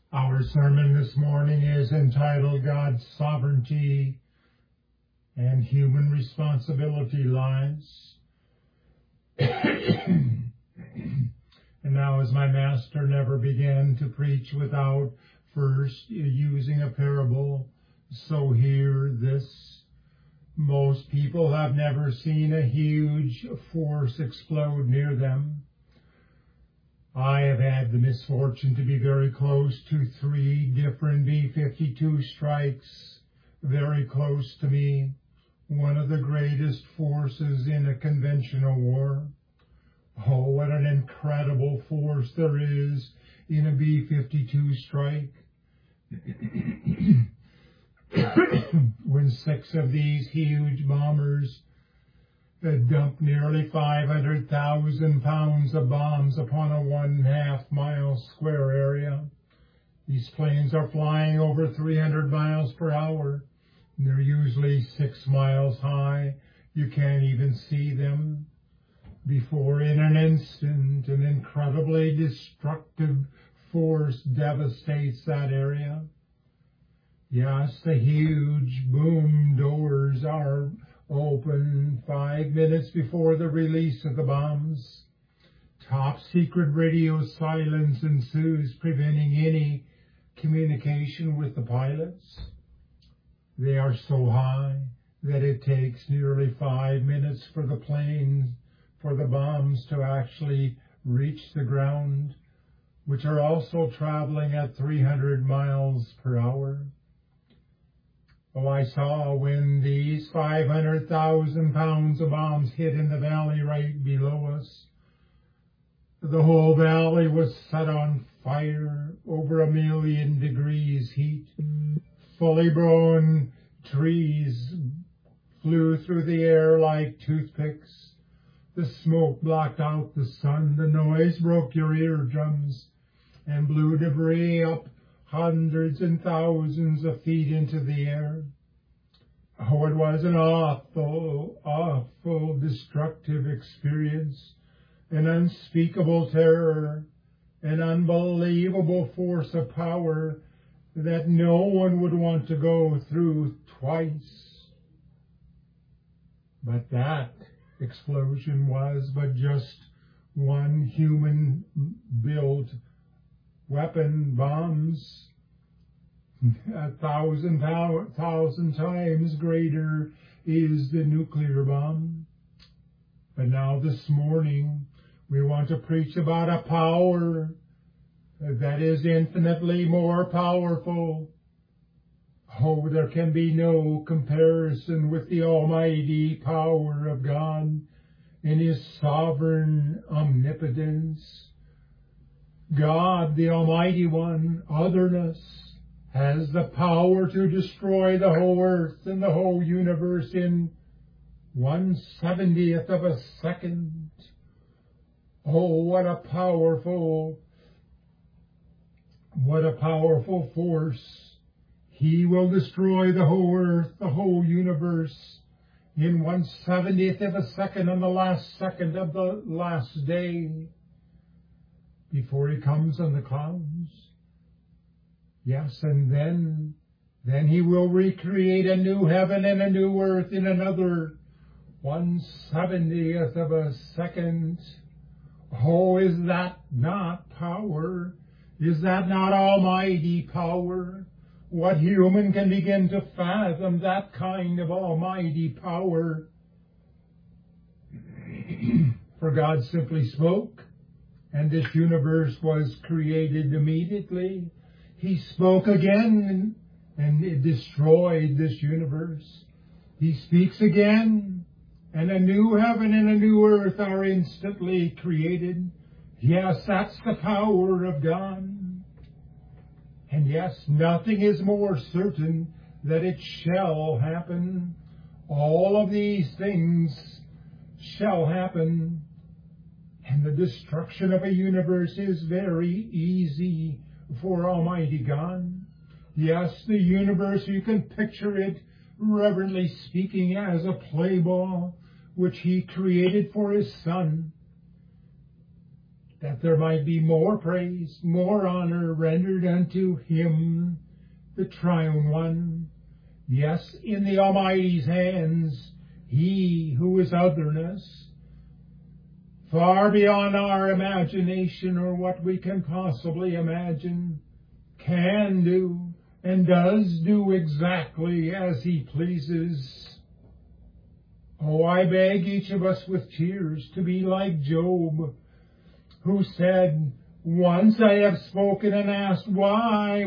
Our sermon this morning is entitled God's Sovereignty and Human Responsibility Lies. And now, as my master never began to preach without first using a parable, so here this. Most people have never seen a huge force explode near them. I have had the misfortune to be very close to 3 different B-52 strikes, very close to me, one of the greatest forces in a conventional war. Oh, what an incredible force there is in a B-52 strike. When 6 of these huge bombers dumped nearly 500,000 pounds of bombs upon a 1.5 mile square area. These planes are flying over 300 miles per hour. They're usually 6 miles high. You can't even see them. Before in an instant, an incredibly destructive force devastates that area. Yes, the huge boom doors are open 5 minutes before the release of the bombs. Top secret radio silence ensues, preventing any communication with the pilots. They are so high that it takes nearly 5 minutes for the bombs to actually reach the ground, which are also traveling at 300 miles per hour. Oh, I saw when these 500,000 pounds of bombs hit in the valley right below us. The whole valley was set on fire, over 1 million degrees heat. Fully grown trees flew through the air like toothpicks. The smoke blocked out the sun. The noise broke your eardrums and blew debris up hundreds and thousands of feet into the air. Oh, it was an awful, awful, destructive experience, an unspeakable terror, an unbelievable force of power that no one would want to go through twice. But that explosion was but just one human-built weapon. Bombs 1,000 times greater is the nuclear bomb. But now this morning we want to preach about a power that is infinitely more powerful. Oh, there can be no comparison with the almighty power of God and His sovereign omnipotence. God, the Almighty One, otherness, has the power to destroy the whole earth and the whole universe in 1/70th of a second. Oh, what a powerful force. He will destroy the whole earth, the whole universe in 1/70th of a second, on the last second of the last day, before He comes on the clouds. Yes, and then He will recreate a new heaven and a new earth in another 1/70th of a second. Oh, is that not power? Is that not almighty power? What human can begin to fathom that kind of almighty power? For God simply spoke, and this universe was created immediately. He spoke again, and it destroyed this universe. He speaks again, and a new heaven and a new earth are instantly created. Yes, that's the power of God. And yes, nothing is more certain that it shall happen. All of these things shall happen. And the destruction of a universe is very easy for Almighty God. Yes, the universe, you can picture it, reverently speaking, as a play ball which He created for His Son. that there might be more praise, more honor rendered unto him, the Triune One. Yes, in the Almighty's hands, he who is otherness, far beyond our imagination or what we can possibly imagine, can do and does do exactly as he pleases. Oh, I beg each of us with tears to be like Job, who said, once I have spoken and asked, why?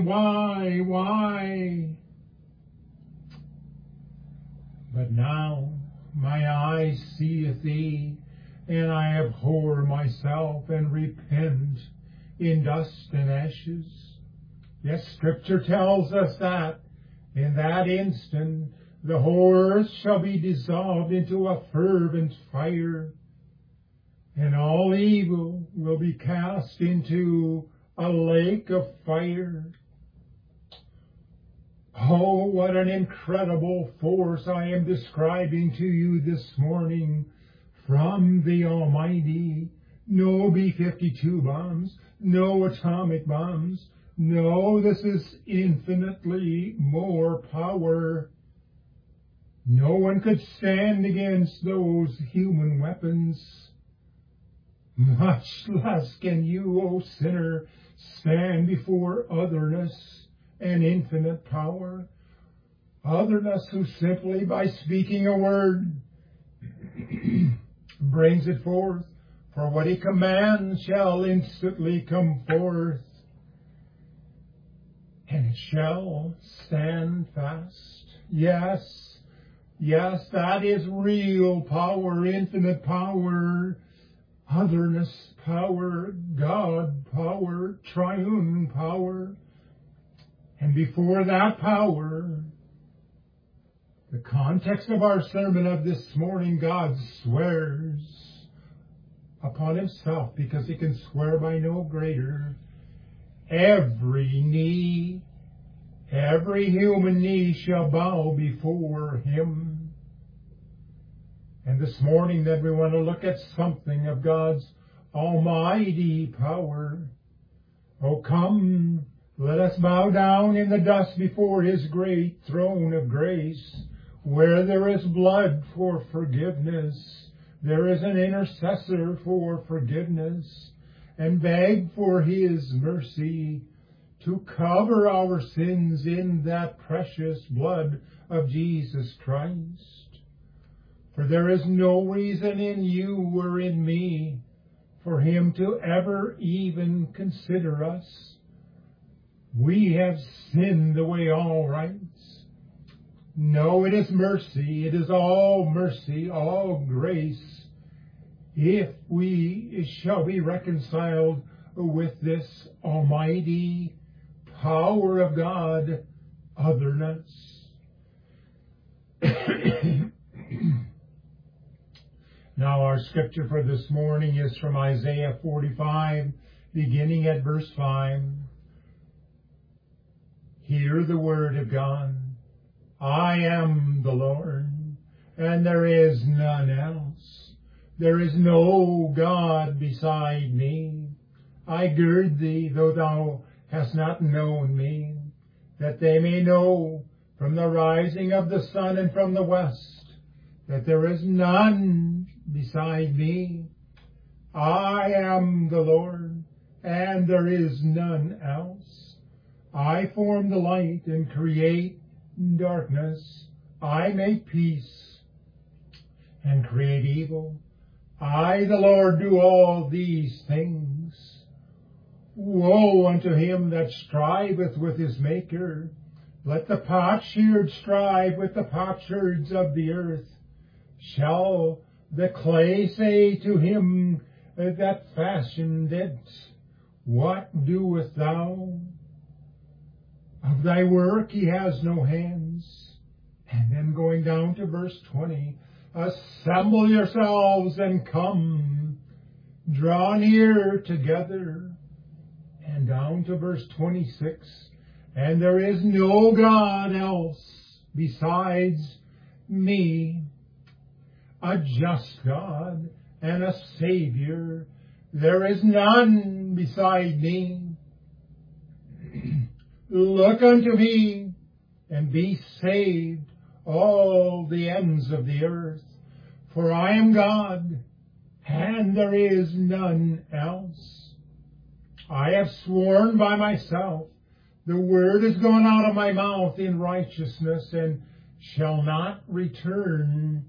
But now my eyes seeth thee, and I abhor myself and repent in dust and ashes. Yes, Scripture tells us that in that instant the whole earth shall be dissolved into a fervent fire, and all evil will be cast into a lake of fire. Oh, what an incredible force I am describing to you this morning from the Almighty. No B-52 bombs, no atomic bombs. No, this is infinitely more power. No one could stand against those human weapons. Much less can you, O sinner, stand before otherness and infinite power. Otherness who simply by speaking a word brings it forth, for what he commands shall instantly come forth, and it shall stand fast. Yes, that is real power, infinite power, otherness power, God power, triune power. And before that power, the context of our sermon of this morning, God swears upon himself, because he can swear by no greater. Every knee, every human knee shall bow before him. And this morning that we want to look at something of God's almighty power. Oh, come, let us bow down in the dust before his great throne of grace, where there is blood for forgiveness. There is an intercessor for forgiveness, and beg for his mercy to cover our sins in that precious blood of Jesus Christ. For there is no reason in you or in me for him to ever even consider us. We have sinned away all rights. No, it is mercy. It is all mercy, all grace, if we shall be reconciled with this almighty power of God, otherness. Now our scripture for this morning is from Isaiah 45, beginning at verse 5. Hear the word of God. I am the Lord, and there is none else. There is no God beside me. I gird thee, though thou hast not known me, that they may know from the rising of the sun and from the west, that there is none beside me. I am the Lord, and there is none else. I form the light and create darkness. I make peace and create evil. I, the Lord, do all these things. Woe unto him that striveth with his Maker. Let the potsherd strive with the potsherds of the earth. Shall the clay say to him that fashioned it, What doest thou? Of thy work he has no hands. And then going down to verse 20, assemble yourselves and come, draw near together. And down to verse 26, and there is no God else besides me, a just God and a Savior, There is none beside me. Look unto me and be saved, all the ends of the earth. For I am God, and there is none else. I have sworn by myself, the word has gone out of my mouth in righteousness, and shall not return.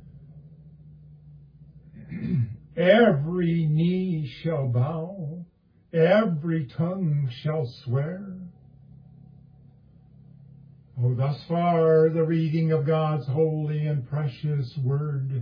Every knee shall bow, every tongue shall swear. Oh, thus far the reading of God's holy and precious word.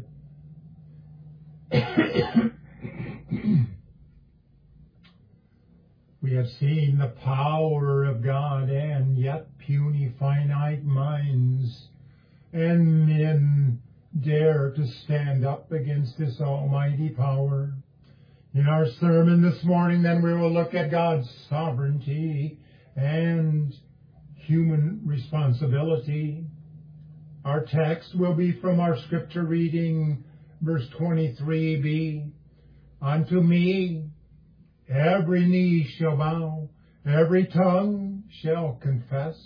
We have seen the power of God and yet puny finite minds, and men dare to stand up against this almighty power. In our sermon this morning, then, we will look at God's sovereignty and human responsibility. Our text will be from our scripture reading, verse 23b. Unto me every knee shall bow, every tongue shall confess.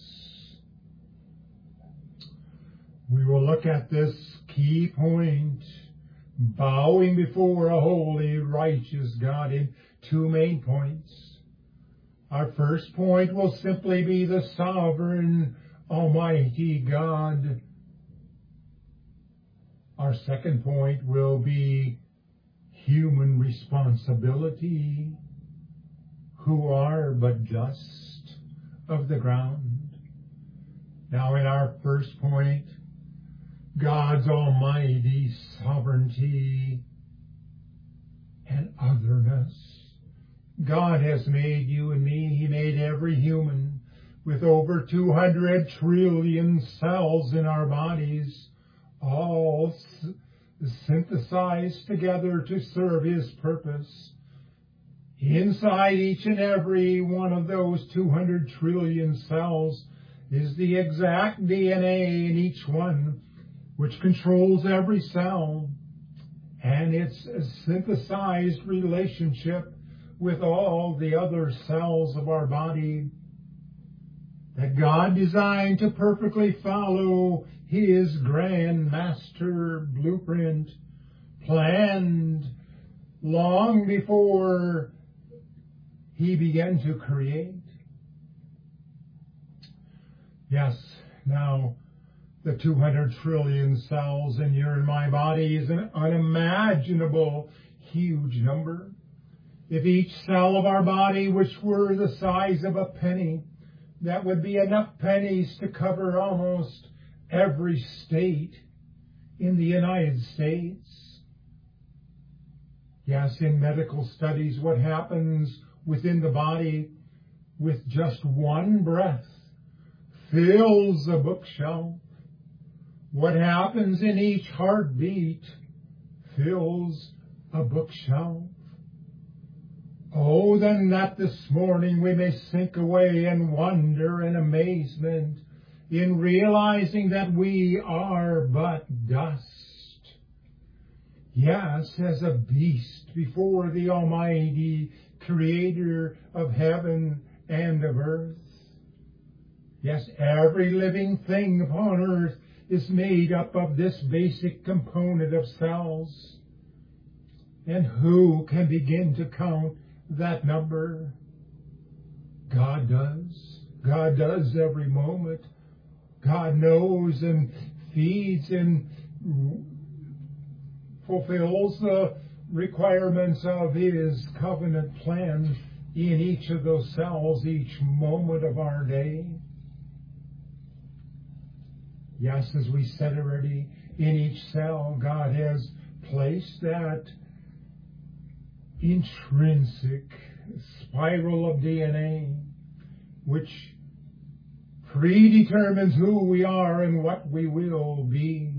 We will look at this key point, bowing before a holy, righteous God, in two main points. Our first point will simply be the sovereign, almighty God. Our second point will be human responsibility, who are but dust of the ground. Now, in our first point, God's almighty sovereignty and otherness. God has made you and me. He made every human with over 200 trillion cells in our bodies, all synthesized together to serve His purpose. Inside each and every one of those 200 trillion cells is the exact DNA in each one, which controls every cell and its synthesized relationship with all the other cells of our body, that God designed to perfectly follow His grand master blueprint, planned long before He began to create. Yes, now the 200 trillion cells in your and my body is an unimaginable huge number. If each cell of our body, which were the size of a penny, that would be enough pennies to cover almost every state in the United States. Yes, in medical studies, what happens within the body with just one breath fills a bookshelf. What happens in each heartbeat fills a bookshelf. Oh, then that this morning we may sink away in wonder and amazement in realizing that we are but dust. Yes, as a beast before the Almighty Creator of heaven and of earth. Yes, every living thing upon earth is made up of this basic component of cells. And who can begin to count that number? God does. God does every moment. God knows and feeds and fulfills the requirements of His covenant plan in each of those cells, each moment of our day. Yes, as we said already, in each cell, God has placed that intrinsic spiral of DNA, which predetermines who we are and what we will be.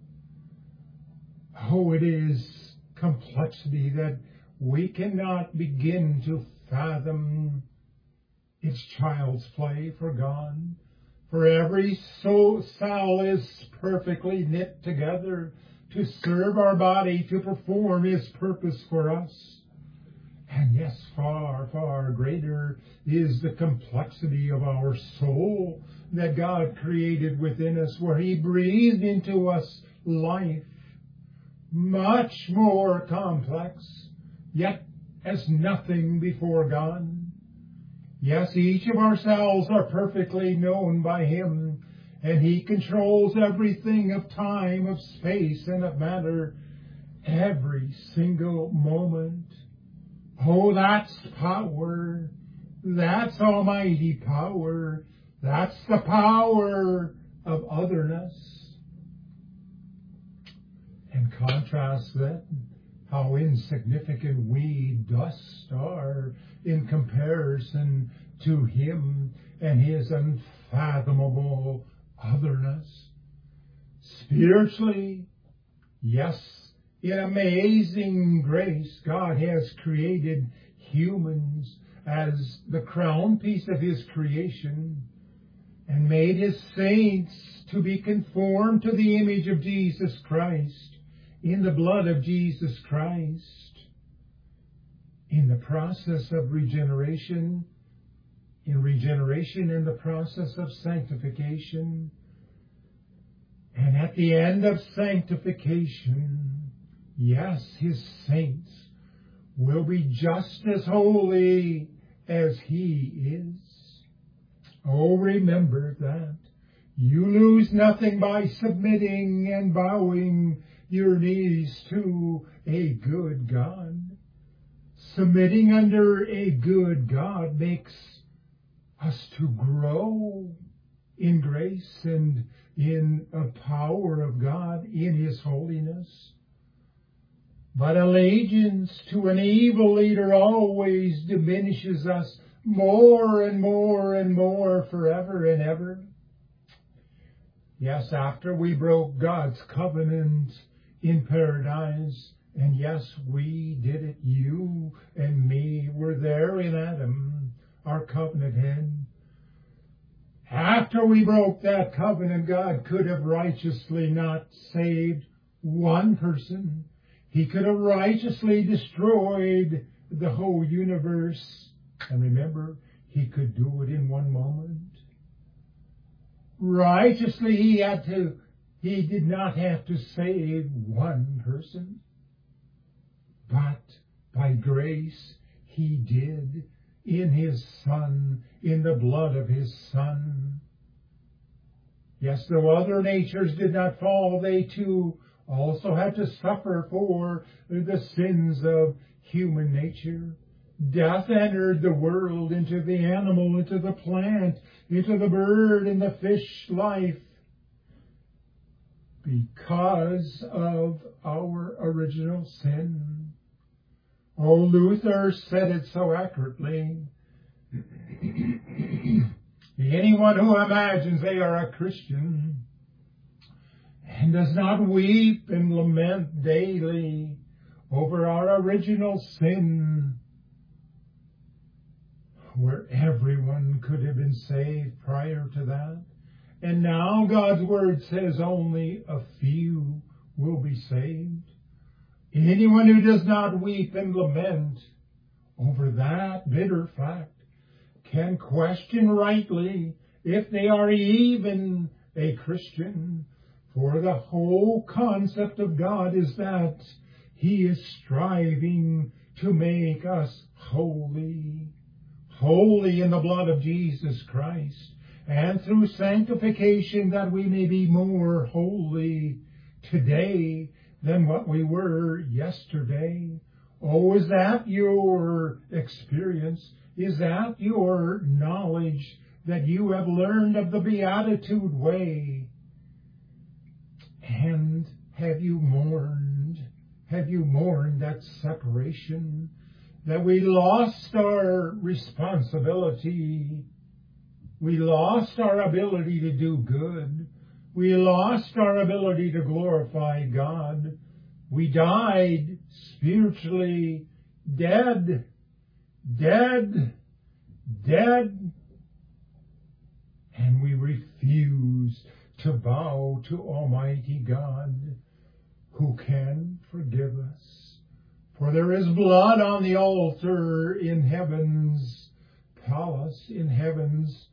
Oh, it is complexity that we cannot begin to fathom. It's child's play for God. For every cell is perfectly knit together to serve our body, to perform His purpose for us. And yes, far, far greater is the complexity of our soul that God created within us, where He breathed into us life, much more complex, yet as nothing before God. Yes, each of our cells are perfectly known by Him, and He controls everything of time, of space, and of matter, every single moment. Oh, that's power. That's almighty power. That's the power of otherness. And contrast then how insignificant we dust are in comparison to Him and His unfathomable otherness. Spiritually, yes, in amazing grace, God has created humans as the crown piece of His creation and made His saints to be conformed to the image of Jesus Christ in the blood of Jesus Christ. In the process of regeneration, in the process of sanctification, and at the end of sanctification, yes, His saints will be just as holy as He is. Oh, remember that. You lose nothing by submitting and bowing your knees to a good God. Submitting under a good God makes us to grow in grace and in the power of God, in His holiness. But allegiance to an evil leader always diminishes us more and more and more, forever and ever. Yes, after we broke God's covenant in paradise, and yes, we did it, you and me were there in Adam, our covenant head. After we broke that covenant, God could have righteously not saved one person. He could have righteously destroyed the whole universe. And remember, He could do it in one moment. Righteously, He did not have to save one person. But by grace, He did in His Son, in the blood of His Son. Yes, though other natures did not fall, they too also had to suffer for the sins of human nature. Death entered the world, into the animal, into the plant, into the bird and the fish life, because of our original sin. Oh, Luther said it so accurately. Anyone who imagines they are a Christian and does not weep and lament daily over our original sin, where everyone could have been saved prior to that, and now God's Word says only a few will be saved. Anyone who does not weep and lament over that bitter fact can question rightly if they are even a Christian, for the whole concept of God is that He is striving to make us holy, holy in the blood of Jesus Christ, and through sanctification that we may be more holy today than what we were yesterday. Oh, is that your experience? Is that your knowledge that you have learned of the Beatitude way? And have you mourned? Have you mourned that separation? That we lost our responsibility. We lost our ability to do good. We lost our ability to glorify God. We died spiritually dead, dead, dead. And we refuse to bow to Almighty God, who can forgive us For there is blood on the altar in heaven's palace, in heaven's,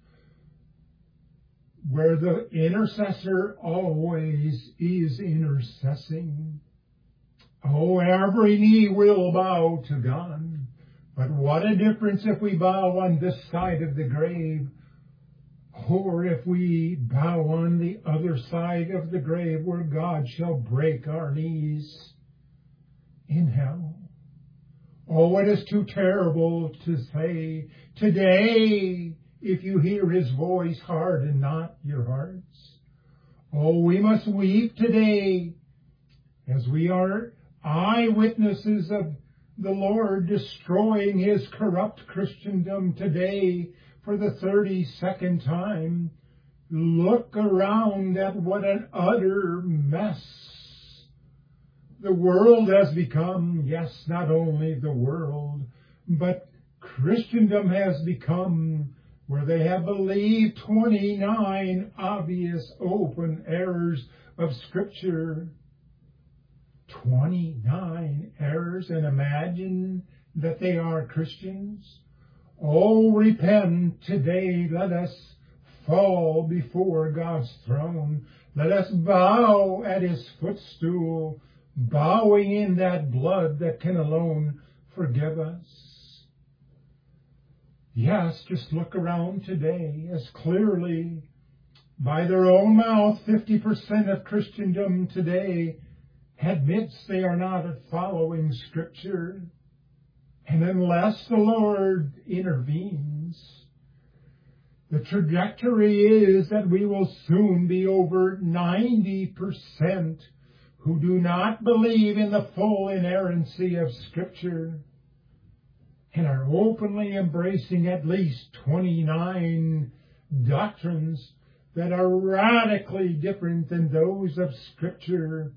where the intercessor always is intercessing. Oh, every knee will bow to God. But what a difference if we bow on this side of the grave, or if we bow on the other side of the grave, where God shall break our knees in hell. Oh, it is too terrible to say, today, if you hear his voice, harden not your hearts. Oh, we must weep today, as we are eyewitnesses of the Lord destroying his corrupt Christendom today for the 32nd time. Look around at what an utter mess the world has become. Yes, not only the world, but Christendom has become, where they have believed 29 obvious open errors of Scripture. 29 errors, and imagine that they are Christians. Oh, repent today. Let us fall before God's throne. Let us bow at his footstool, bowing in that blood that can alone forgive us. Yes, just look around today as clearly, by their own mouth, 50% of Christendom today admits they are not following Scripture. And unless the Lord intervenes, the trajectory is that we will soon be over 90% who do not believe in the full inerrancy of Scripture and are openly embracing at least 29 doctrines that are radically different than those of Scripture.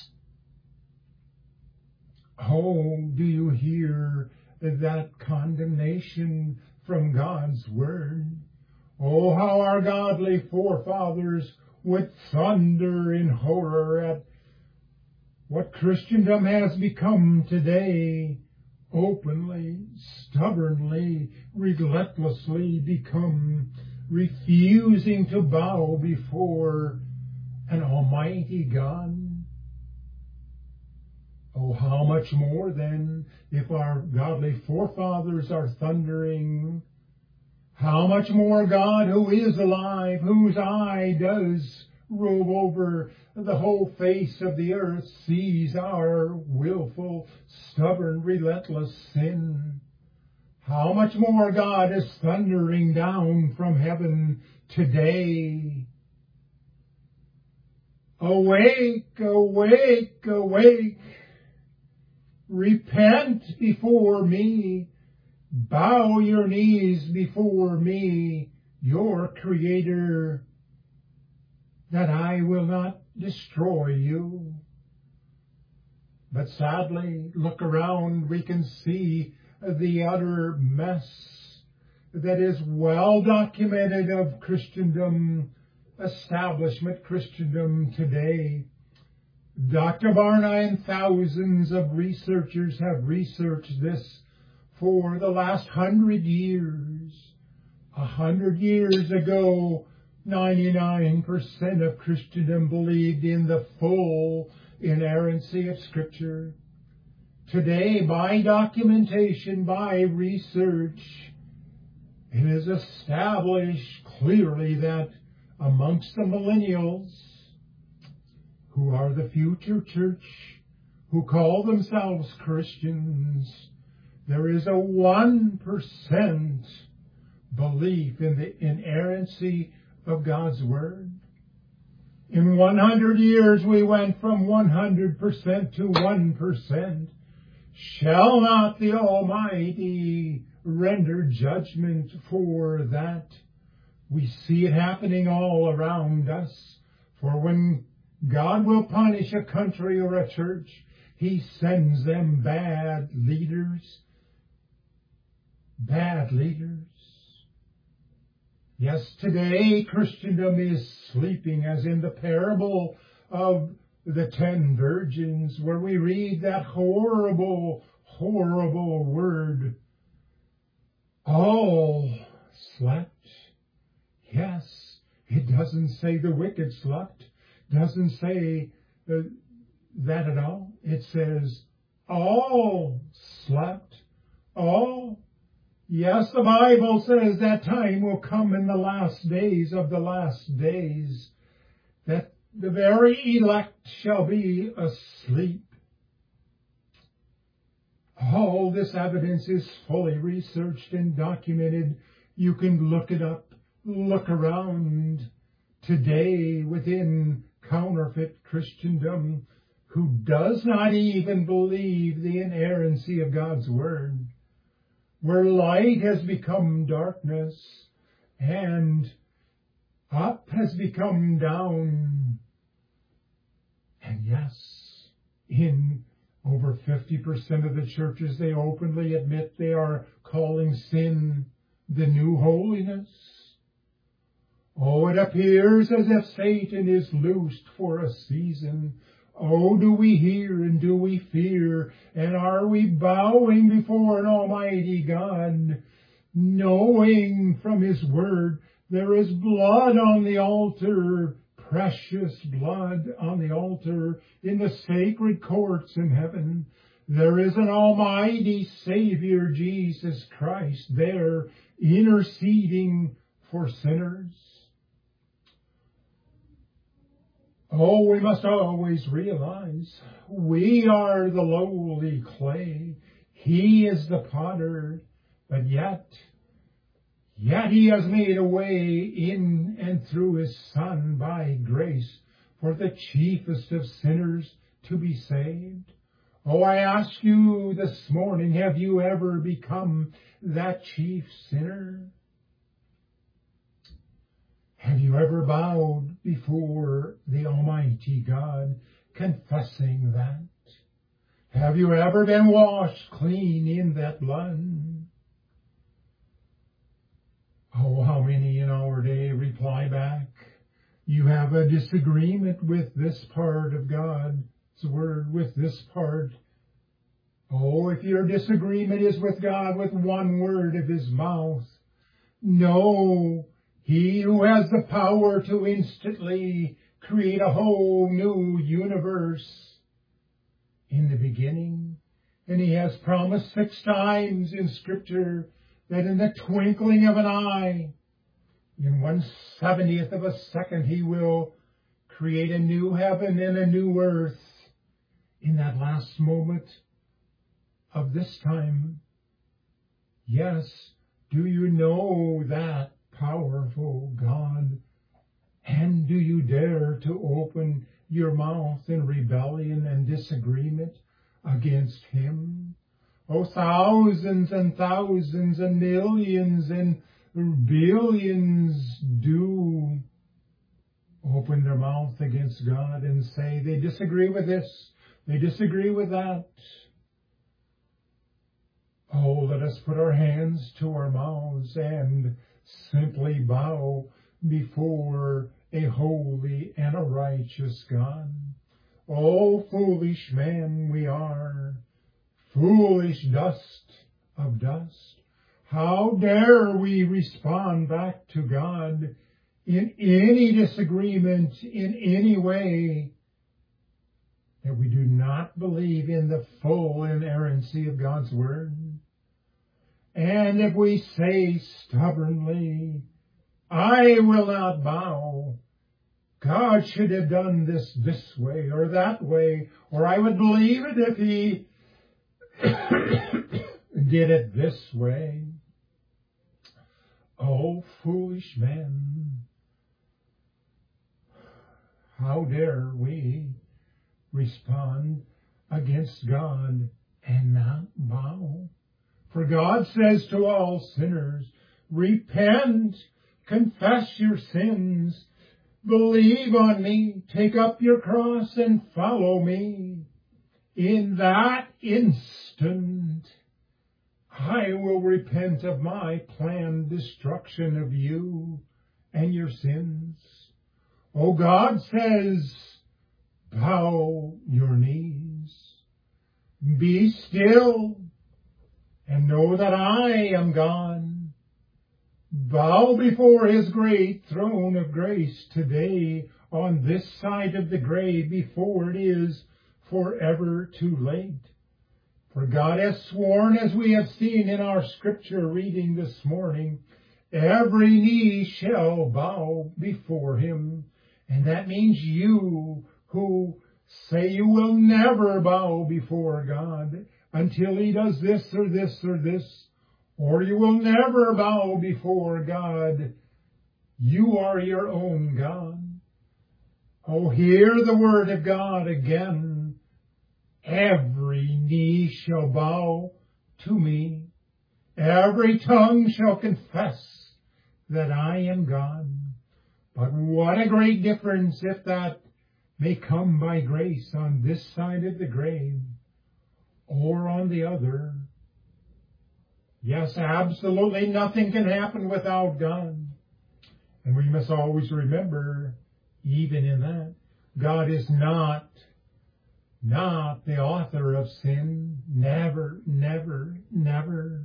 Oh, do you hear that condemnation from God's Word? Oh, how our godly forefathers would thunder in horror at what Christendom has become today, openly, stubbornly, relentlessly become, refusing to bow before an almighty God. Oh, how much more then, if our godly forefathers are thundering, how much more God, who is alive, whose eye does rove over the whole face of the earth, sees our willful, stubborn, relentless sin. How much more God is thundering down from heaven today. Awake, awake, awake. Repent before me. Bow your knees before me, your Creator, that I will not destroy you. But sadly, look around, we can see the utter mess that is well documented of Christendom, establishment Christendom today. Dr. Barna and thousands of researchers have researched this for the last 100 years. 100 years ago, 99% of Christendom believed in the full inerrancy of Scripture. Today, by documentation, by research, it is established clearly that amongst the millennials, who are the future church, who call themselves Christians, there is a 1% belief in the inerrancy of God's Word. In 100 years, we went from 100% to 1%. Shall not the Almighty render judgment for that? We see it happening all around us. For when God will punish a country or a church, He sends them bad leaders. Bad leaders. Yes, today Christendom is sleeping, as in the parable of the 10 virgins, where we read that horrible, horrible word, all slept. Yes, it doesn't say the wicked slept, doesn't say that at all. It says all slept, all. Yes, the Bible says that time will come in the last days of the last days, that the very elect shall be asleep. All this evidence is fully researched and documented. You can look it up, look around today within counterfeit Christendom, who does not even believe the inerrancy of God's Word, where light has become darkness and up has become down. And yes, in over 50% of the churches, they openly admit they are calling sin the new holiness. Oh, it appears as if Satan is loosed for a season. Oh, do we hear and do we fear? And are we bowing before an almighty God, knowing from His Word there is blood on the altar, precious blood on the altar in the sacred courts in heaven. There is an almighty Savior, Jesus Christ, there interceding for sinners. Oh, we must always realize we are the lowly clay. He is the potter, but yet He has made a way in and through His Son by grace for the chiefest of sinners to be saved. Oh, I ask you this morning, have you ever become that chief sinner? Have you ever bowed before the Almighty God, confessing that? Have you ever been washed clean in that blood? Oh, how many in our day reply back, you have a disagreement with this part of God's Word, with this part. Oh, if your disagreement is with God with one word of His mouth, no, He who has the power to instantly create a whole new universe in the beginning. And He has promised 6 times in Scripture that in the twinkling of an eye, in 1/70th of a second, He will create a new heaven and a new earth in that last moment of this time. Yes, do you know that powerful God? And do you dare to open your mouth in rebellion and disagreement against Him? Oh, thousands and thousands and millions and billions do open their mouth against God and say they disagree with this, they disagree with that. Oh, let us put our hands to our mouths and simply bow before a holy and a righteous God. Oh, foolish man we are, foolish dust of dust. How dare we respond back to God in any disagreement, in any way, that we do not believe in the full inerrancy of God's Word? And if we say stubbornly, I will not bow, God should have done this way or that way, or I would believe it if He did it this way. Oh, foolish man, how dare we respond against God and not bow? For God says to all sinners, repent, confess your sins, believe on me, take up your cross and follow me. In that instant, I will repent of my planned destruction of you and your sins. Oh, God says, bow your knees, be still, and know that I am gone. Bow before his great throne of grace today on this side of the grave before it is forever too late. For God has sworn, as we have seen in our scripture reading this morning, every knee shall bow before him. And that means you who say you will never bow before God until he does this or this or this, or you will never bow before God. You are your own God. Oh, hear the word of God again. Every knee shall bow to me. Every tongue shall confess that I am God. But what a great difference if that may come by grace on this side of the grave or on the other. Yes, absolutely nothing can happen without God. And we must always remember, even in that, God is not the author of sin. Never, never, never.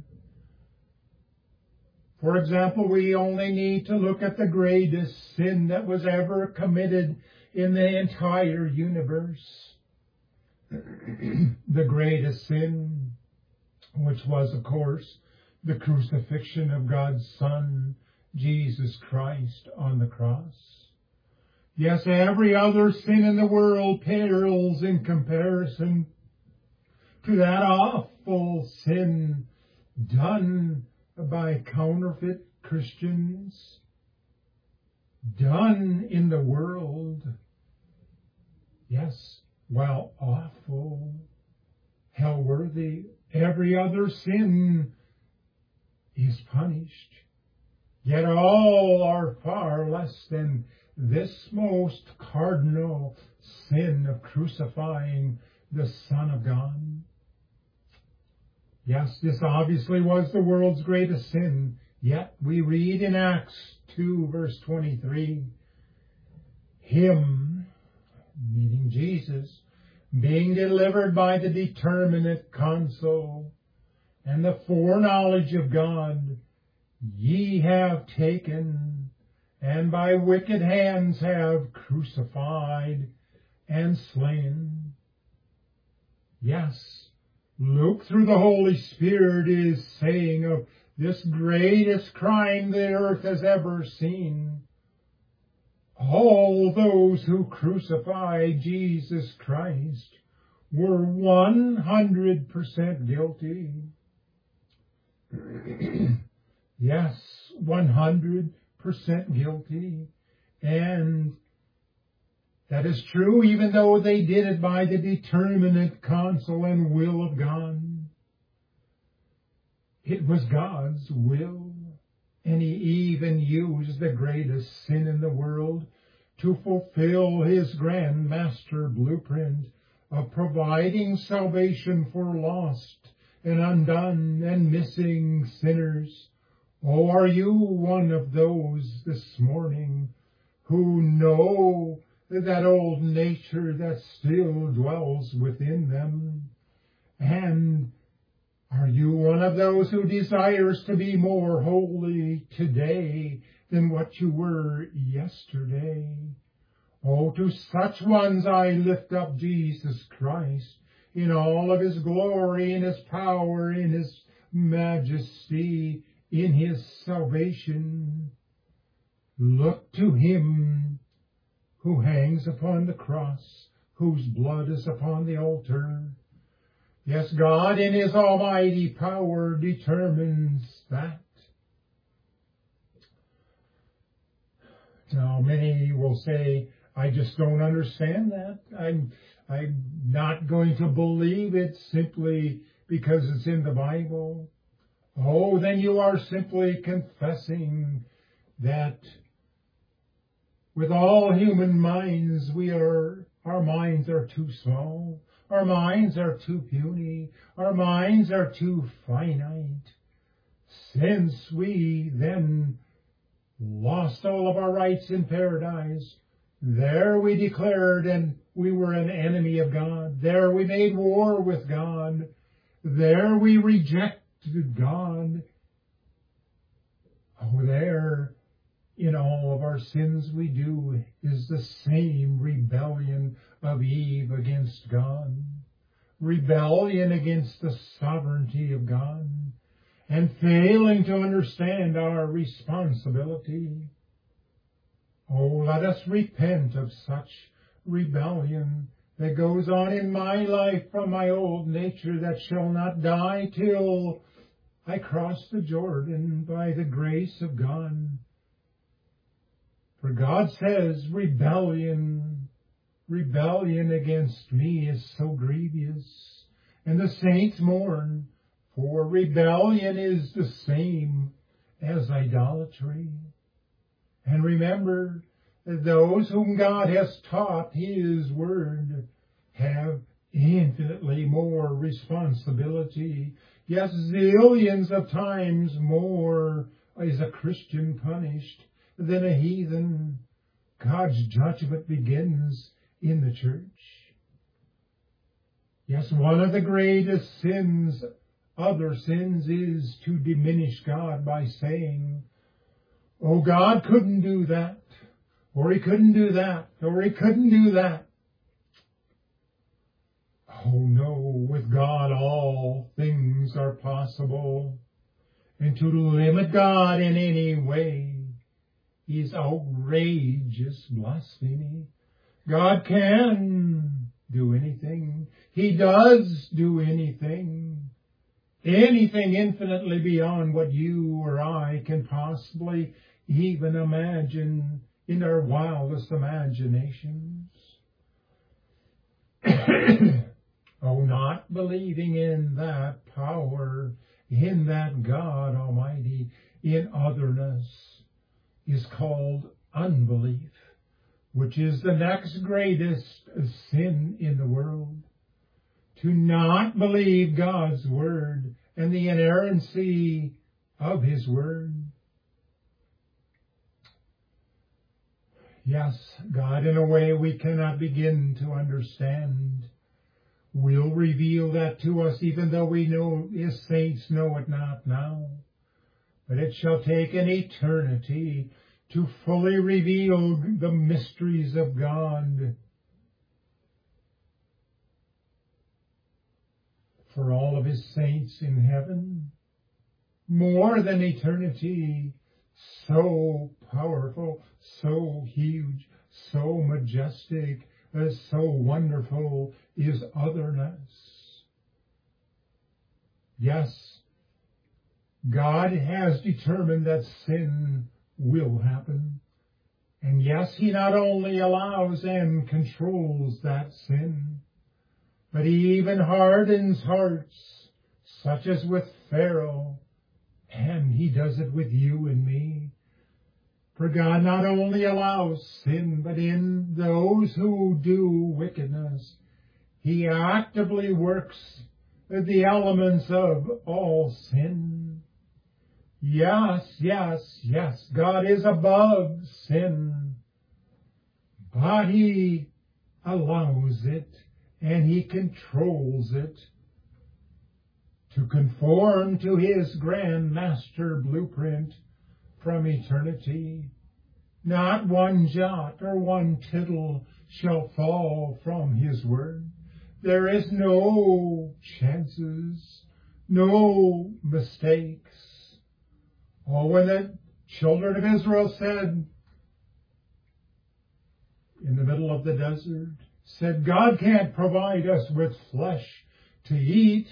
For example, we only need to look at the greatest sin that was ever committed in the entire universe. The greatest sin, which was, of course, the crucifixion of God's Son, Jesus Christ, on the cross. Yes, every other sin in the world pales in comparison to that awful sin done by counterfeit Christians, done in the world. Yes, while awful, hell-worthy, every other sin is punished. Yet all are far less than this most cardinal sin of crucifying the Son of God. Yes, this obviously was the world's greatest sin. Yet we read in Acts 2, verse 23, him, meaning Jesus, being delivered by the determinate counsel and the foreknowledge of God, ye have taken, and by wicked hands have crucified and slain. Yes, Luke, through the Holy Spirit, is saying of this greatest crime the earth has ever seen, all those who crucified Jesus Christ were 100% guilty. Yes, 100% guilty. And that is true even though they did it by the determinate counsel and will of God. It was God's will. And he even used the greatest sin in the world to fulfill his grand master blueprint of providing salvation for lost and undone and missing sinners. Oh, are you one of those this morning who know that old nature that still dwells within them? And are you one of those who desires to be more holy today than what you were yesterday? Oh, to such ones I lift up Jesus Christ in all of his glory, in his power, in his majesty, in his salvation. Look to him who hangs upon the cross, whose blood is upon the altar. Yes, God in his almighty power determines that. Now, many will say, I just don't understand that. I'm not going to believe it simply because it's in the Bible. Oh, then you are simply confessing that with all human minds, our minds are too small. Our minds are too puny. Our minds are too finite. Since we then lost all of our rights in paradise, there we declared and we were an enemy of God. There we made war with God. There we rejected God. Oh, there in all of our sins we do is the same rebellion of Eve against God, rebellion against the sovereignty of God, and failing to understand our responsibility. Oh, let us repent of such rebellion that goes on in my life from my old nature that shall not die till I cross the Jordan by the grace of God. For God says, rebellion against me is so grievous. And the saints mourn, for rebellion is the same as idolatry. And remember that those whom God has taught His Word have infinitely more responsibility. Yes, zillions of times more is a Christian punished than a heathen. God's judgment begins in the church. Yes, one of the greatest sins, other sins, is to diminish God by saying, oh, God couldn't do that, or He couldn't do that, or He couldn't do that. Oh no, with God all things are possible, and to limit God in any way is outrageous blasphemy. God can do anything. He does do anything. Anything infinitely beyond what you or I can possibly even imagine in our wildest imaginations. Oh, not believing in that power, in that God Almighty, in otherness, is called unbelief, which is the next greatest sin in the world. To not believe God's Word and the inerrancy of His Word. Yes, God, in a way we cannot begin to understand, will reveal that to us, even though we know His saints know it not now. But it shall take an eternity to fully reveal the mysteries of God. For all of His saints in heaven, more than eternity, so powerful, so huge, so majestic, so wonderful is otherness. Yes, God has determined that sin will happen. And yes, He not only allows and controls that sin, but He even hardens hearts, such as with Pharaoh, and He does it with you and me. For God not only allows sin, but in those who do wickedness, He actively works the elements of all sin. Yes, yes, yes, God is above sin, but He allows it and He controls it to conform to His grand master blueprint from eternity. Not one jot or one tittle shall fall from His word. There is no chances, no mistakes. Oh, when the children of Israel said, in the middle of the desert, said, God can't provide us with flesh to eat.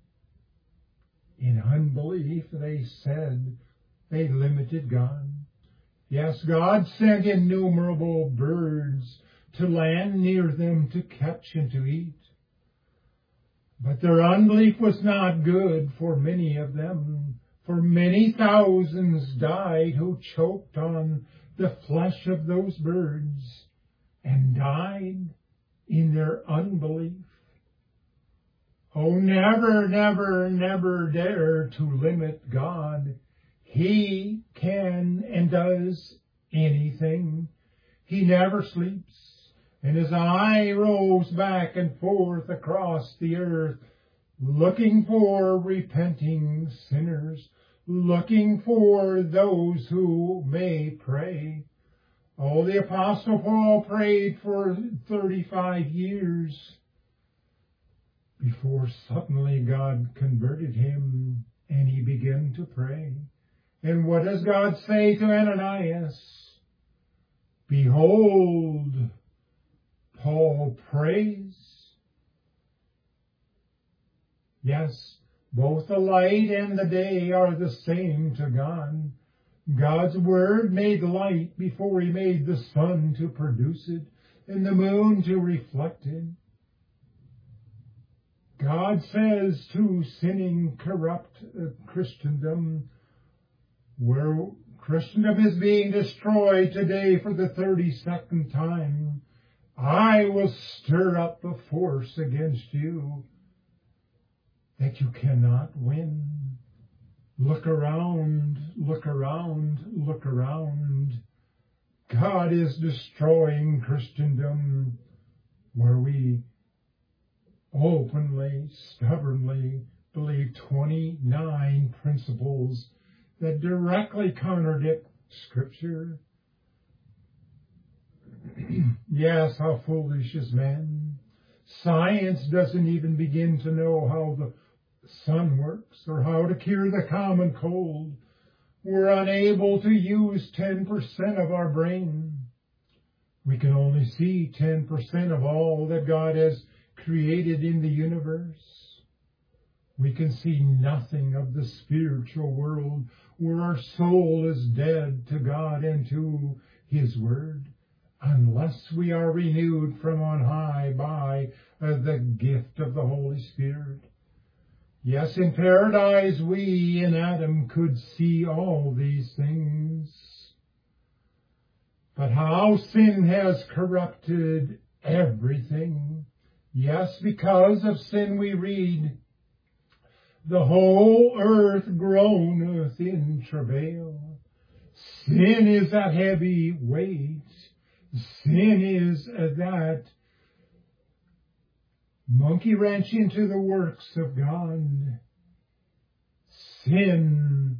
In unbelief, they said, they limited God. Yes, God sent innumerable birds to land near them to catch and to eat. But their unbelief was not good for many of them, for many thousands died who choked on the flesh of those birds and died in their unbelief. Oh, never, never, never dare to limit God. He can and does anything. He never sleeps, and His eye rolls back and forth across the earth, looking for repenting sinners, looking for those who may pray. Oh, the Apostle Paul prayed for 35 years before suddenly God converted him and he began to pray. And what does God say to Ananias? Behold, Paul prays. Yes, both the light and the day are the same to God. God's word made light before he made the sun to produce it and the moon to reflect it. God says to sinning, corrupt Christendom, where Christendom is being destroyed today for the 32nd time, I will stir up a force against you that you cannot win. Look around, look around, look around. God is destroying Christendom where we openly, stubbornly believe 29 principles that directly contradict Scripture. Yes, how foolish is man. Science doesn't even begin to know how the sun works or how to cure the common cold. We're unable to use 10% of our brain. We can only see 10% of all that God has created in the universe. We can see nothing of the spiritual world where our soul is dead to God and to His Word, unless we are renewed from on high by the gift of the Holy Spirit. Yes, in paradise we in Adam could see all these things. But how sin has corrupted everything. Yes, because of sin we read, the whole earth groaneth in travail. Sin is that heavy weight. Sin is that monkey wrench into the works of God. Sin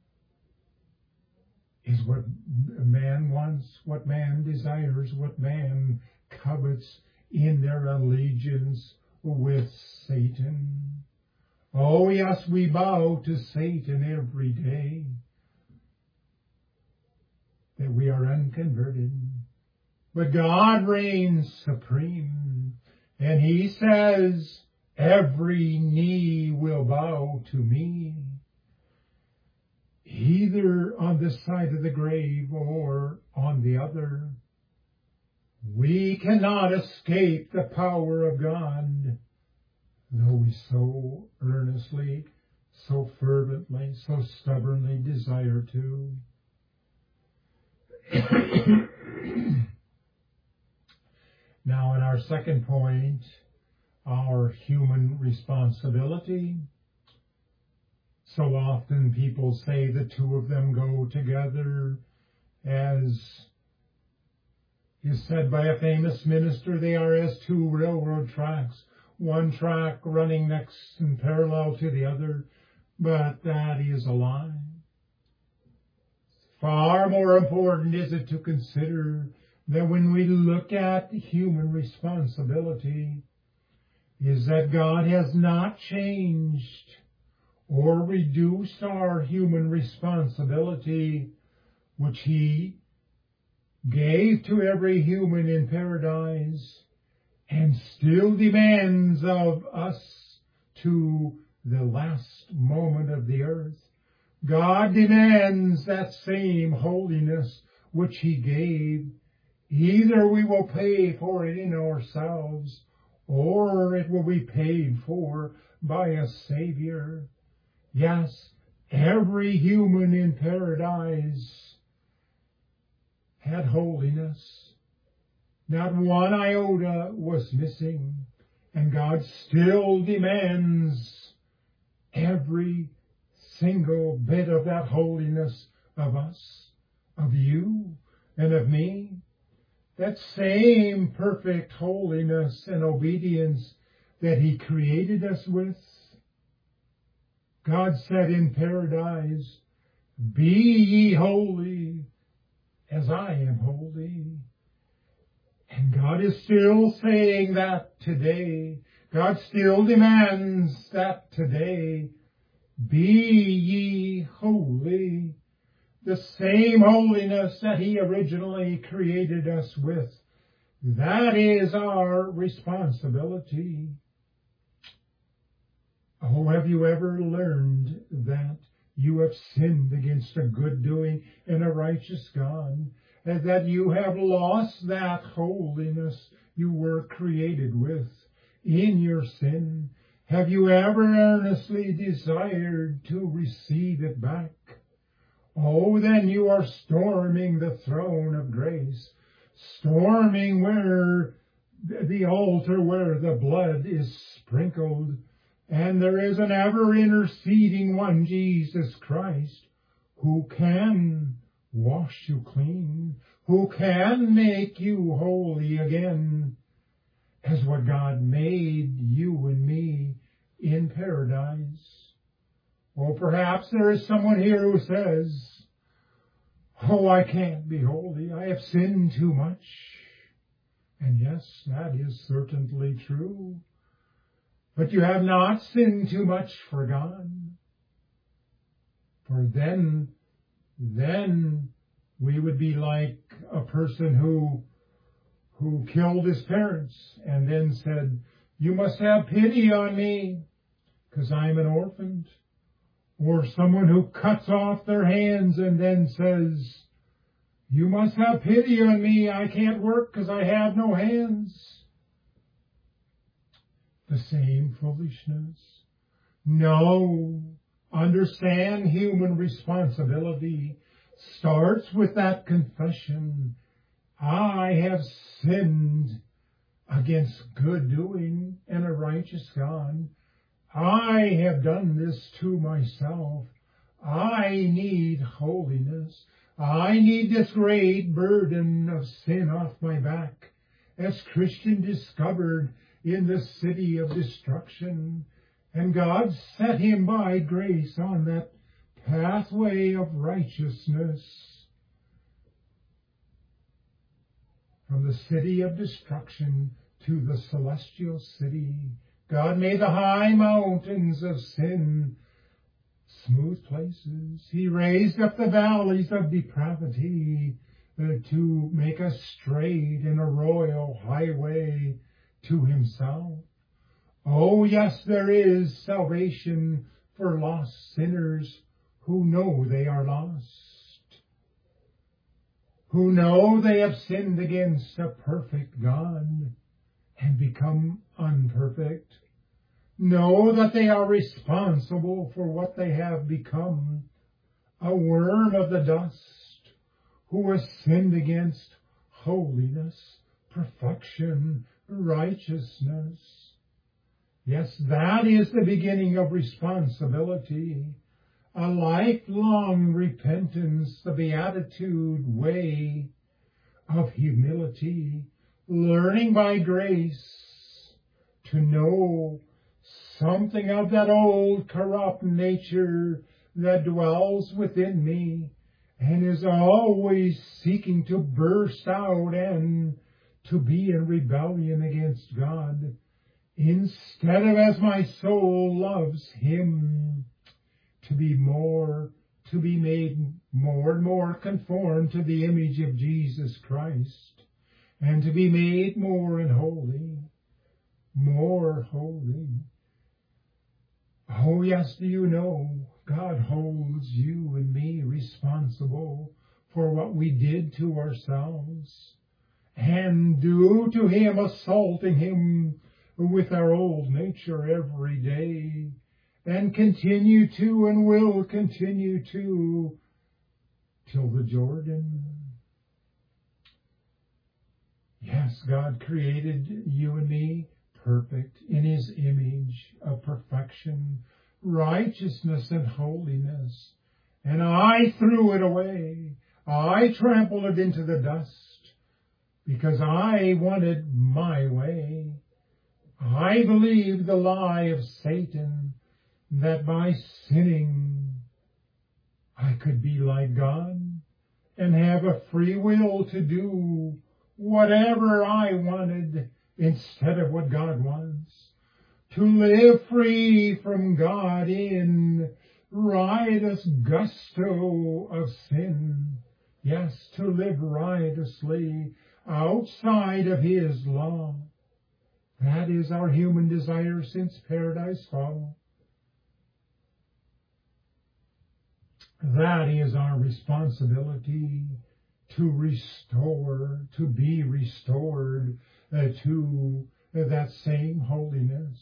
is what man wants, what man desires, what man covets in their allegiance with Satan. Oh, yes, we bow to Satan every day, that we are unconverted. But God reigns supreme, and He says, every knee will bow to me, either on this side of the grave or on the other. We cannot escape the power of God, though we so earnestly, so fervently, so stubbornly desire to. Now, in our second point, our human responsibility. So often people say the two of them go together. As is said by a famous minister, they are as two railroad tracks, one track running next and parallel to the other, but that is a lie. Far more important is it to consider that when we look at human responsibility, is that God has not changed or reduced our human responsibility, which He gave to every human in paradise, and still demands of us to the last moment of the earth. God demands that same holiness which He gave. Either we will pay for it in ourselves, or it will be paid for by a Savior. Yes, every human in paradise had holiness. Not one iota was missing, and God still demands every single bit of that holiness of us, of you, and of me. That same perfect holiness and obedience that He created us with, God said in paradise, "Be ye holy as I am holy." And God is still saying that today. God still demands that today. Be ye holy. The same holiness that He originally created us with. That is our responsibility. Oh, have you ever learned that you have sinned against a good doing and a righteous God, and that you have lost that holiness you were created with in your sin? Have you ever earnestly desired to receive it back? Oh, then you are storming the throne of grace, storming where the altar where the blood is sprinkled, and there is an ever interceding one, Jesus Christ, who can wash you clean, who can make you holy again, as what God made you and me in paradise. Or perhaps there is someone here who says, "Oh, I can't be holy. I have sinned too much." And yes, that is certainly true. But you have not sinned too much for God. For then we would be like a person who killed his parents and then said, "You must have pity on me because I'm an orphan." Or someone who cuts off their hands and then says, "You must have pity on me. I can't work because I have no hands." The same foolishness. No. Understand, human responsibility starts with that confession. I have sinned against good doing and a righteous God. I have done this to myself. I need holiness. I need this great burden of sin off my back, as Christian discovered in the city of destruction. And God set him by grace on that pathway of righteousness. From the city of destruction to the celestial city, God made the high mountains of sin smooth places. He raised up the valleys of depravity to make us straight in a royal highway to Himself. Oh, yes, there is salvation for lost sinners who know they are lost, who know they have sinned against a perfect God and become unperfect, know that they are responsible for what they have become, a worm of the dust who has sinned against holiness, perfection, righteousness. Yes, that is the beginning of responsibility, a lifelong repentance, the beatitude way of humility, learning by grace to know something of that old corrupt nature that dwells within me and is always seeking to burst out and to be in rebellion against God, instead of, as my soul loves Him, to be made more and more conformed to the image of Jesus Christ, and to be made more and holy, more holy. Oh, yes, do you know God holds you and me responsible for what we did to ourselves, and do to Him, assaulting Him with our old nature every day, and continue to and will continue to till the Jordan. Yes, God created you and me perfect in His image of perfection, righteousness, and holiness. And I threw it away. I trampled it into the dust because I wanted my way. I believed the lie of Satan that by sinning I could be like God and have a free will to do whatever I wanted instead of what God wants, to live free from God in riotous gusto of sin, yes, to live riotously outside of His law. That is our human desire since paradise fall. That is our responsibility to restore, to be restored to that same holiness.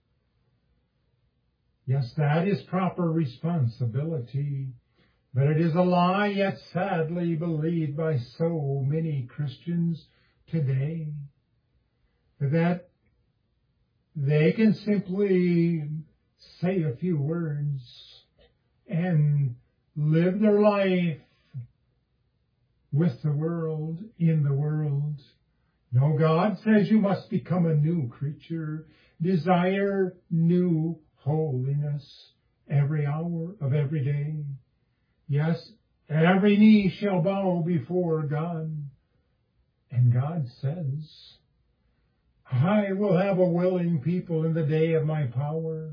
Yes, that is proper responsibility, but it is a lie yet sadly believed by so many Christians today that they can simply say a few words and live their life with the world, in the world. No, God says you must become a new creature, desire new holiness every hour of every day. Yes, every knee shall bow before God. And God says, I will have a willing people in the day of my power.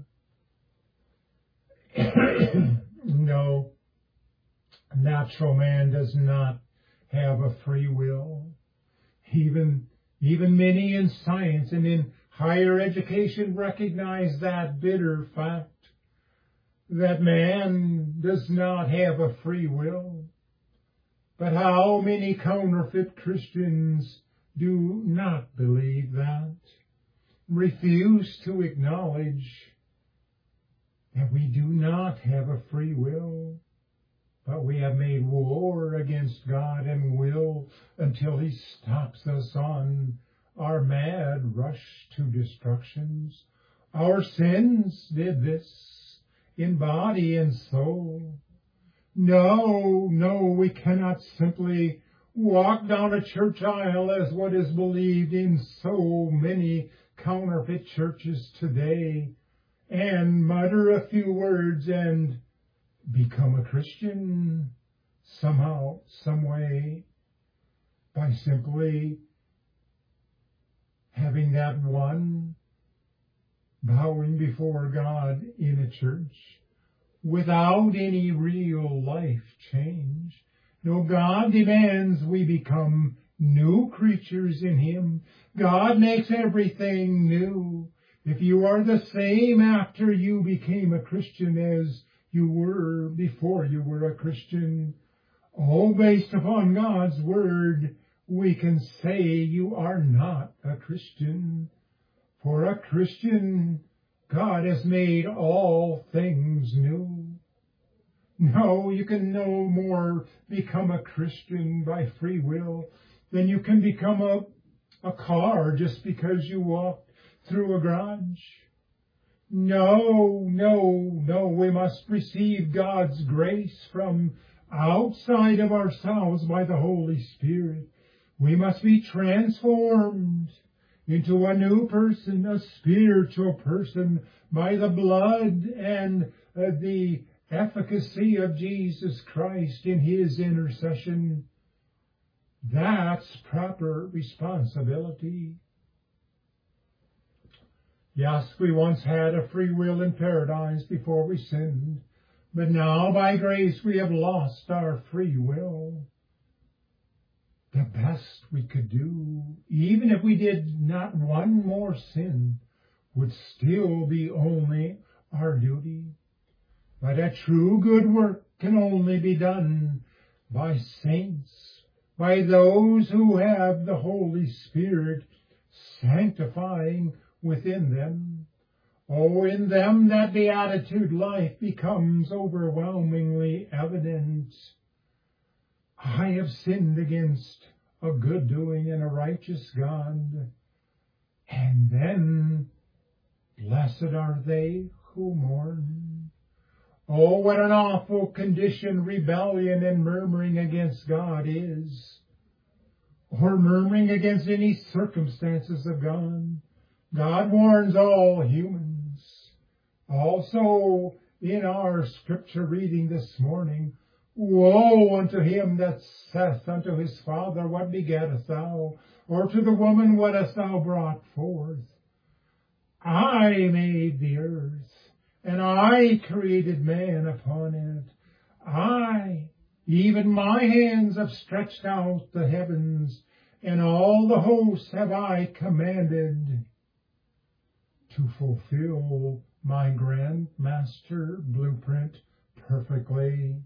No, natural man does not have a free will. Even many in science and in higher education recognize that bitter fact, that man does not have a free will. But how many counterfeit Christians do not believe that, refuse to acknowledge that we do not have a free will, but we have made war against God and will until He stops us on our mad rush to destructions. Our sins did this in body and soul. No, we cannot simply walk down a church aisle as what is believed in so many counterfeit churches today and mutter a few words and become a Christian somehow, some way, by simply having that one bowing before God in a church without any real life change. No, God demands we become new creatures in Him. God makes everything new. If you are the same after you became a Christian as you were before you were a Christian, all based upon God's Word, we can say you are not a Christian. For a Christian, God has made all things new. No, you can no more become a Christian by free will than you can become a car just because you walked through a garage. No, we must receive God's grace from outside of ourselves by the Holy Spirit. We must be transformed into a new person, a spiritual person, by the blood and the efficacy of Jesus Christ in His intercession. That's proper responsibility. Yes, we once had a free will in paradise before we sinned, but now by grace we have lost our free will. The best we could do, even if we did not one more sin, would still be only our duty. But a true good work can only be done by saints, by those who have the Holy Spirit sanctifying within them. Oh, in them that beatitude life becomes overwhelmingly evident. I have sinned against a good doing and a righteous God. And then, blessed are they who mourn. Oh, what an awful condition rebellion and murmuring against God is. Or murmuring against any circumstances of God. God warns all humans Also, in our scripture reading this morning, woe unto him that saith unto his father, what begettest thou? Or to the woman, what hast thou brought forth? I made the earth, and I created man upon it. I, even my hands, have stretched out the heavens, and all the hosts have I commanded to fulfill my grand master blueprint perfectly.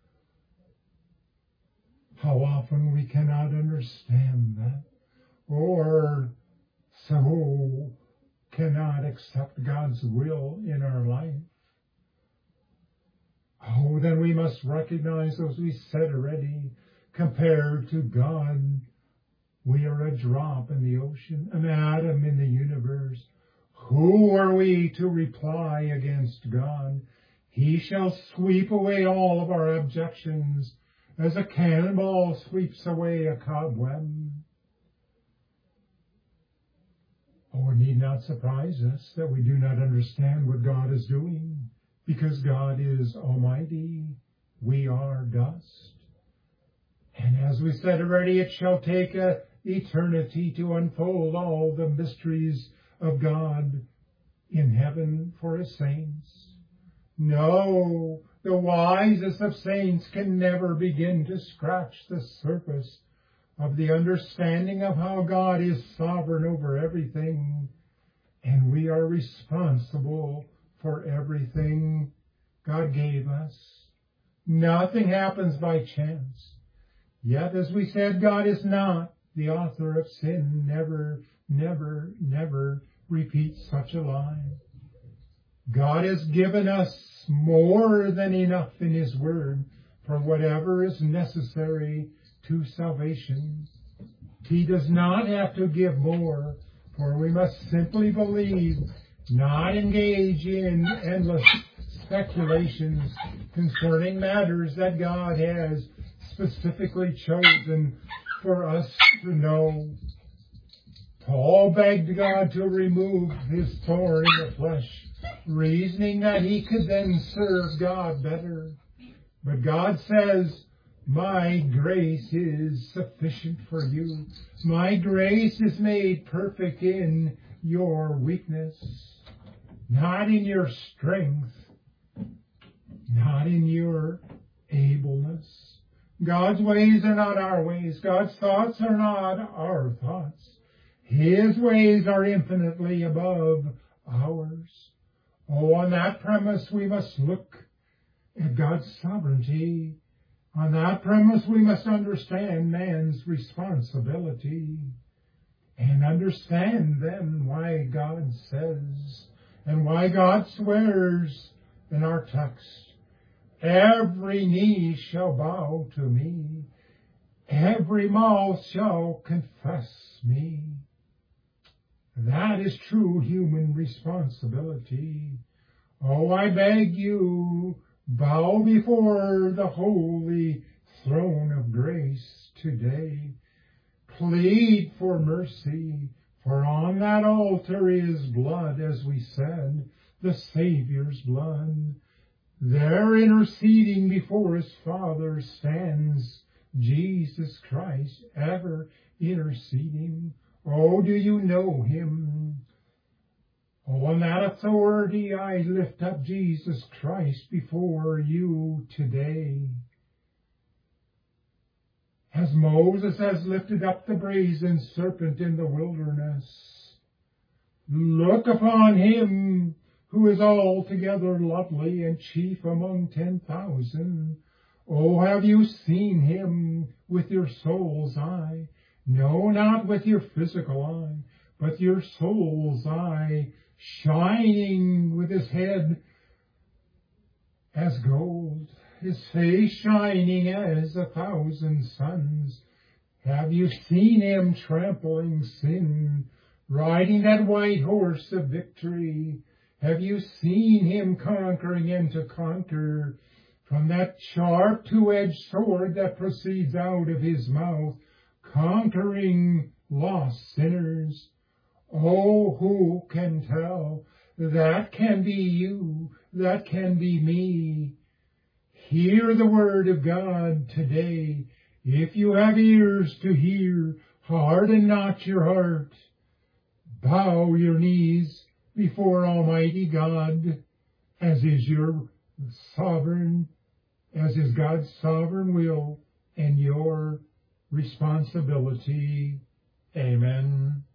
How often we cannot understand that, or so cannot accept God's will in our life. Oh, then we must recognize, as we said already, compared to God, we are a drop in the ocean, an atom in the universe. Who are we to reply against God? He shall sweep away all of our objections as a cannonball sweeps away a cobweb. Oh, it need not surprise us that we do not understand what God is doing, because God is almighty. We are dust. And as we said already, it shall take an eternity to unfold all the mysteries of God in heaven for his saints. No, the wisest of saints can never begin to scratch the surface of the understanding of how God is sovereign over everything, and we are responsible for everything God gave us. Nothing happens by chance. Yet, as we said, God is not the author of sin. Never, never, never repeat such a lie. God has given us more than enough in his word for whatever is necessary to salvation. He does not have to give more, for we must simply believe, not engage in endless speculations concerning matters that God has specifically chosen for us to know. Paul begged God to remove his thorn in the flesh, reasoning that he could then serve God better. But God says, my grace is sufficient for you. My grace is made perfect in your weakness, not in your strength, not in your ableness. God's ways are not our ways. God's thoughts are not our thoughts. His ways are infinitely above ours. Oh, on that premise we must look at God's sovereignty. On that premise we must understand man's responsibility and understand then why God says and why God swears in our text, every knee shall bow to me, every mouth shall confess me. That is true human responsibility. Oh, I beg you, bow before the holy throne of grace today. Plead for mercy, for on that altar is blood, as we said, the Savior's blood. There interceding before his Father stands Jesus Christ, ever interceding. Oh, do you know him? Oh, on that authority I lift up Jesus Christ before you today. As Moses has lifted up the brazen serpent in the wilderness, look upon him who is altogether lovely and chief among 10,000. Oh, have you seen him with your soul's eye? No, not with your physical eye, but your soul's eye, shining with his head as gold, his face shining as 1,000 suns. Have you seen him trampling sin, riding that white horse of victory? Have you seen him conquering and to conquer from that sharp two-edged sword that proceeds out of his mouth, conquering lost sinners? Oh, who can tell? That can be you. That can be me. Hear the word of God today. If you have ears to hear, harden not your heart. Bow your knees before Almighty God, as is God's sovereign will and your responsibility. Amen.